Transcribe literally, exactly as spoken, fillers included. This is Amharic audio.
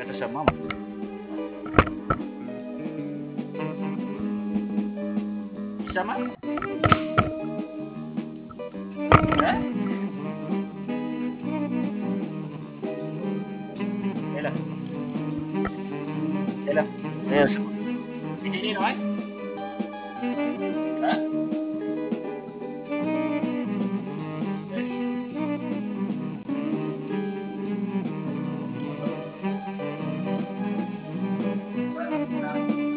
ከተሰማ ማለት ነው። ይሰማል እ ሄሎ ሄሎ Yes. ይሄ ነው አይደል?